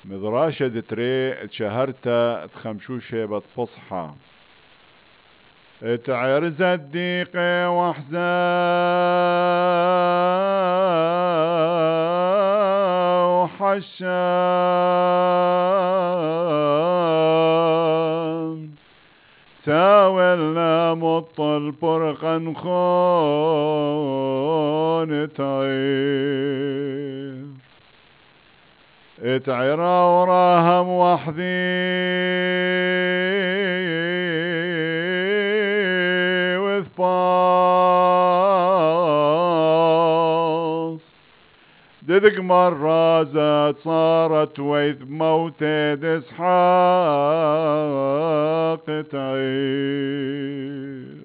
مدراشة تري تشهرتا تخمشوشة بتفصحى تعرز الديق وحزا وحشان تاولنا مطل برقا خون تعير اتعرا وراهم وحذي وثباص ددق مرة زاد صارت ويث موتى دسحاق تعير